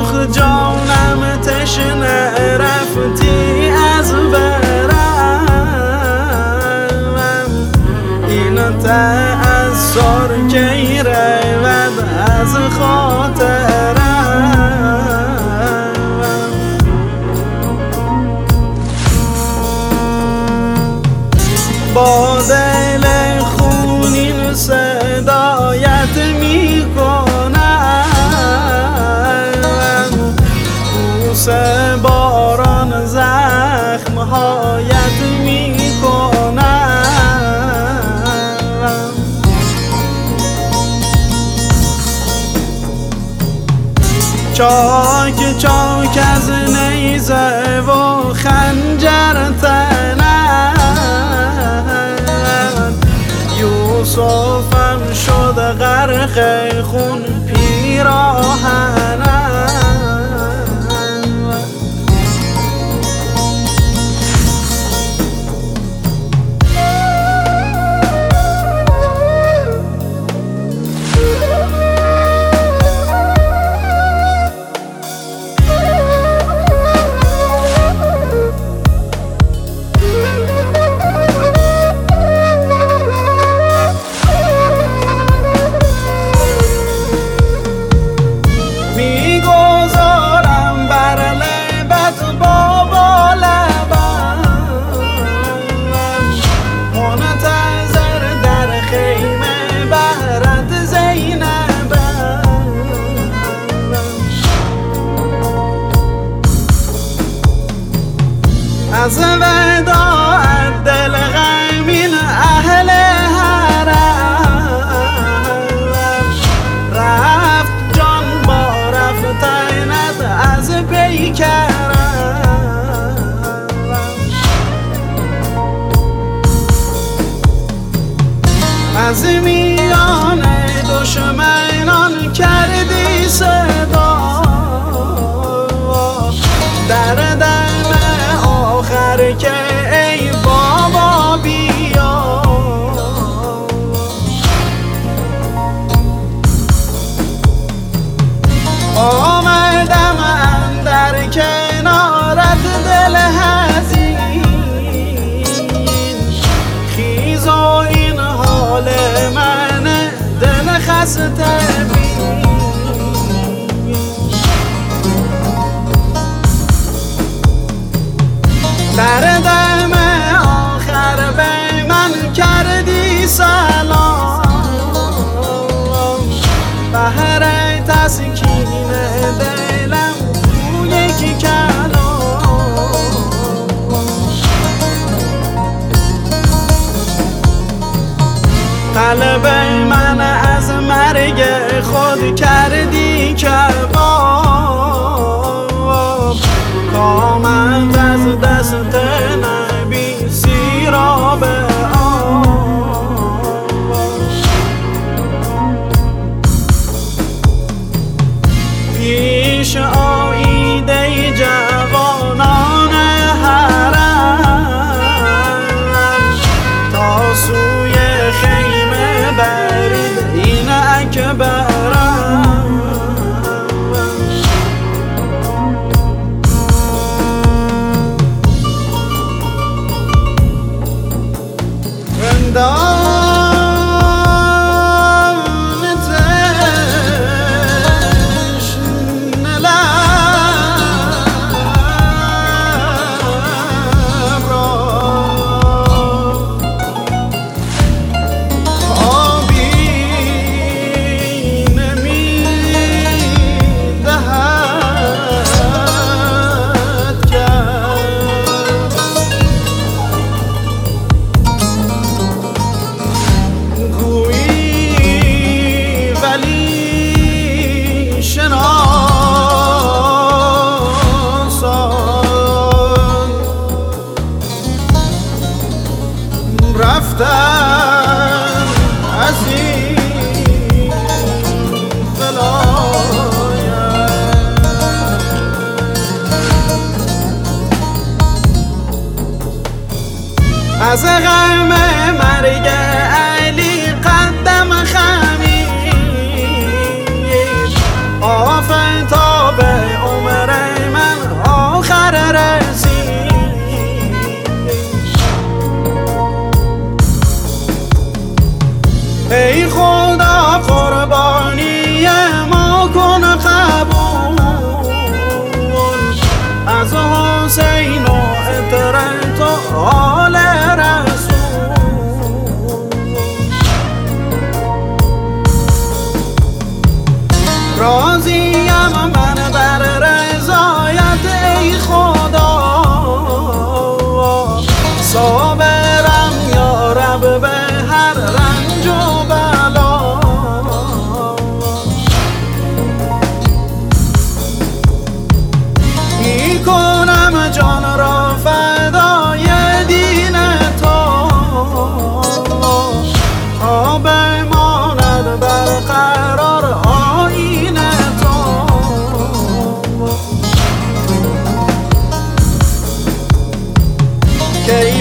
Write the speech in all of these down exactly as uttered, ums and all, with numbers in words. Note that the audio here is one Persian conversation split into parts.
آخ جانم تشنه رفتی از برم، این تأثر کی رود از خاطرم. با دل خونین صدایت می کنم، بوس باران زخمهایت می کنم. چاک چاک از نیزه و خنجر تنم، یوسفم شد غرق خون پیراهنم. از وداعت دل غمین اهل حرم، رفت جان با رفتنت از پیکرم. از میان دشمنان کردی صدا، در دم آخر که ای بابا بیا. آمدم اندر کنارت دل حزین، خیز و این حال من دل خسته بین. در دم آخر به من کردی سلام، بهر تسکین دلم تو یکی کلام. قلب من از مرگ خود کردی کباب، کامند از دست نبی سیراب آب. پیش آییده جوانان حرم، تا سوی خیمه برید این اکبرم. دان تشنه لب را آبی نمی‌دهد کرد، گویی ولی شناسان رفتن از این ولایت. از غم مرگ علی قدم خمیر، آفتاب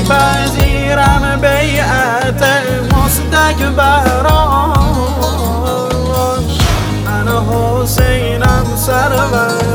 میپذیرم بیعت مستکبران. من حسینم سرور